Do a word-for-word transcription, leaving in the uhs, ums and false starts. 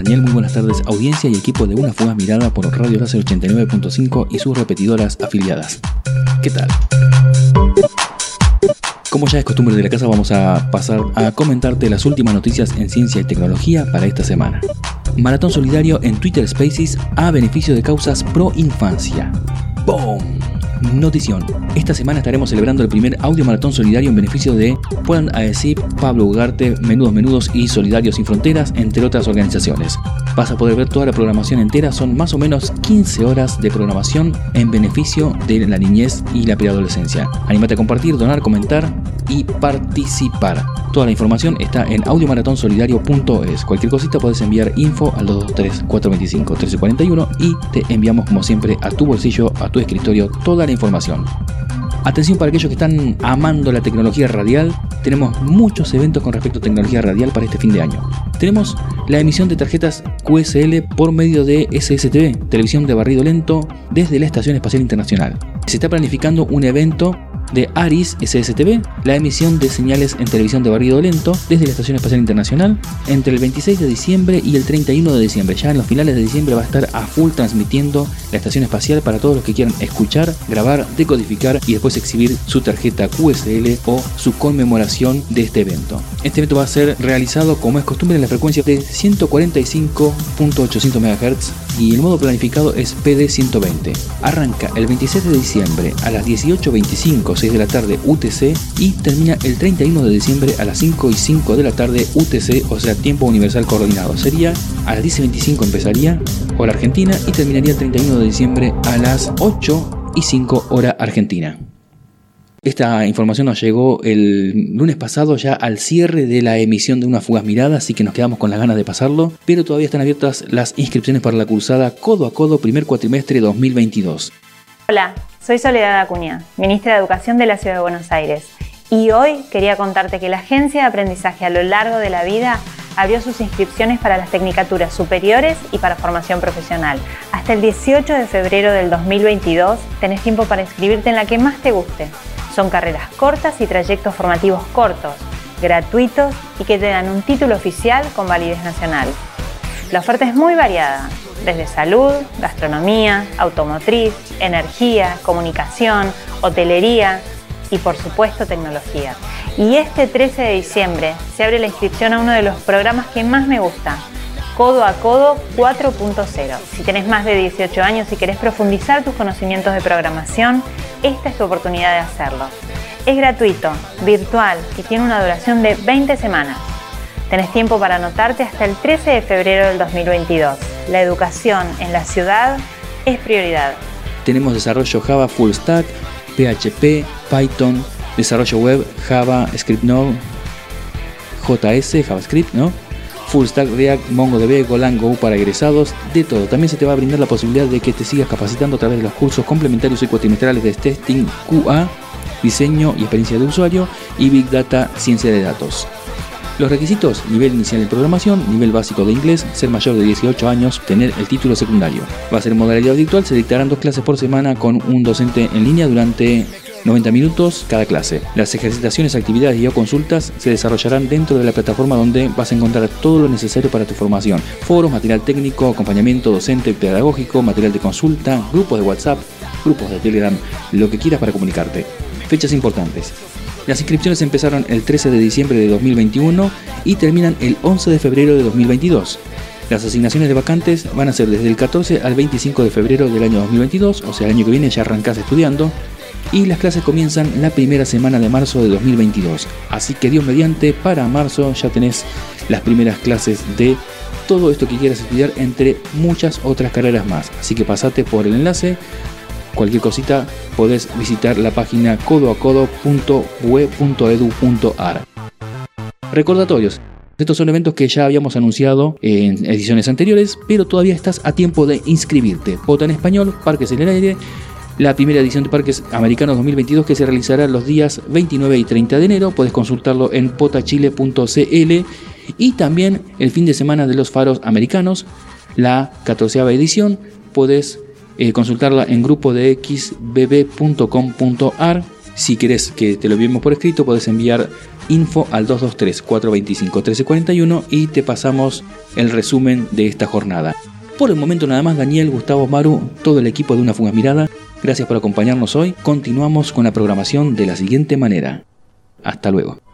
Daniel, muy buenas tardes audiencia y equipo de Una Fugaz Mirada por Radio Láser ochenta y nueve punto cinco y sus repetidoras afiliadas. ¿Qué tal? Como ya es costumbre de la casa, vamos a pasar a comentarte las últimas noticias en ciencia y tecnología para esta semana. Maratón solidario en Twitter Spaces a beneficio de causas pro infancia. ¡Boom! Notición. Esta semana estaremos celebrando el primer audio maratón solidario en beneficio de Puedan a decir, Pablo Ugarte, Menudos Menudos y Solidarios Sin Fronteras, entre otras organizaciones. Vas a poder ver toda la programación entera, son más o menos quince horas de programación en beneficio de la niñez y la preadolescencia. Anímate a compartir, donar, comentar y participar. Toda la información está en audio maratón solidario punto es. Cualquier cosita puedes enviar info al dos dos tres, cuatro dos cinco, uno tres cuatro uno y te enviamos como siempre a tu bolsillo, a tu escritorio, toda la información. Atención para aquellos que están amando la tecnología radial, tenemos muchos eventos con respecto a tecnología radial para este fin de año. Tenemos la emisión de tarjetas Q S L por medio de S S T V, televisión de barrido lento, desde la Estación Espacial Internacional. Se está planificando un evento de ARIS S S T V, la emisión de señales en televisión de barrido lento desde la Estación Espacial Internacional entre el veintiséis de diciembre y el treinta y uno de diciembre. Ya en los finales de diciembre va a estar a full transmitiendo la Estación Espacial para todos los que quieran escuchar, grabar, decodificar y después exhibir su tarjeta Q S L o su conmemoración de este evento. Este evento va a ser realizado como es costumbre en la frecuencia de ciento cuarenta y cinco punto ochocientos megahertz y el modo planificado es P D ciento veinte. Arranca el veintiséis de diciembre a las dieciocho veinticinco, seis de la tarde U T C y termina el treinta y uno de diciembre a las cinco y cinco de la tarde U T C, o sea tiempo universal coordinado. Sería a las diez y veinticinco empezaría hora argentina y terminaría el treinta y uno de diciembre a las ocho y cinco hora argentina. Esta información nos llegó el lunes pasado ya al cierre de la emisión de Una Fugaz Mirada, así que nos quedamos con las ganas de pasarlo, pero todavía están abiertas las inscripciones para la cursada Codo a Codo primer cuatrimestre dos mil veintidós. Hola, soy Soledad Acuña, ministra de Educación de la Ciudad de Buenos Aires, y hoy quería contarte que la Agencia de Aprendizaje a lo largo de la vida abrió sus inscripciones para las tecnicaturas superiores y para formación profesional. Hasta el dieciocho de febrero del dos mil veintidós tenés tiempo para inscribirte en la que más te guste. Son carreras cortas y trayectos formativos cortos, gratuitos y que te dan un título oficial con validez nacional. La oferta es muy variada, desde salud, gastronomía, automotriz, energía, comunicación, hotelería y por supuesto tecnología. Y este trece de diciembre se abre la inscripción a uno de los programas que más me gusta, Codo a Codo cuatro punto cero. Si tenés más de dieciocho años y querés profundizar tus conocimientos de programación, esta es tu oportunidad de hacerlo. Es gratuito, virtual y tiene una duración de veinte semanas. Tenés tiempo para anotarte hasta el trece de febrero del dos mil veintidós. La educación en la ciudad es prioridad. Tenemos desarrollo Java Full Stack, P H P, Python, desarrollo web, Java, ScriptNode, J S, JavaScript, ¿no? Full Stack, React, MongoDB, Golang, Go para egresados, de todo. También se te va a brindar la posibilidad de que te sigas capacitando a través de los cursos complementarios y cuatrimestrales de Testing, Q A, Diseño y Experiencia de Usuario y Big Data, Ciencia de Datos. Los requisitos: nivel inicial de programación, nivel básico de inglés, ser mayor de dieciocho años, tener el título secundario. Va a ser en modalidad virtual, se dictarán dos clases por semana con un docente en línea durante noventa minutos cada clase. Las ejercitaciones, actividades y o consultas se desarrollarán dentro de la plataforma donde vas a encontrar todo lo necesario para tu formación. Foros, material técnico, acompañamiento docente pedagógico, material de consulta, grupos de WhatsApp, grupos de Telegram, lo que quieras para comunicarte. Fechas importantes. Las inscripciones empezaron el trece de diciembre de dos mil veintiuno y terminan el once de febrero de dos mil veintidós. Las asignaciones de vacantes van a ser desde el catorce al veinticinco de febrero del año dos mil veintidós, o sea el año que viene ya arrancás estudiando, y las clases comienzan la primera semana de marzo de dos mil veintidós. Así que Dios mediante, para marzo ya tenés las primeras clases de todo esto que quieras estudiar, entre muchas otras carreras más. Así que pasate por el enlace. Cualquier cosita podés visitar la página codo a codo punto u e punto edu punto a r. Recordatorios. Estos son eventos que ya habíamos anunciado en ediciones anteriores, pero todavía estás a tiempo de inscribirte. Pota en español, Parques en el Aire, la primera edición de Parques Americanos dos mil veintidós que se realizará los días veintinueve y treinta de enero. Podés consultarlo en potachile punto c l y también el fin de semana de los faros americanos, la catorceava edición. Podés Eh, consultarla en grupo de x b b punto com punto a r Si querés que te lo enviemos por escrito, podés enviar info al dos dos tres, cuatro dos cinco, uno tres cuatro uno y te pasamos el resumen de esta jornada. Por el momento nada más, Daniel, Gustavo, Maru, todo el equipo de Una Fugaz Mirada, gracias por acompañarnos hoy. Continuamos con la programación de la siguiente manera. Hasta luego.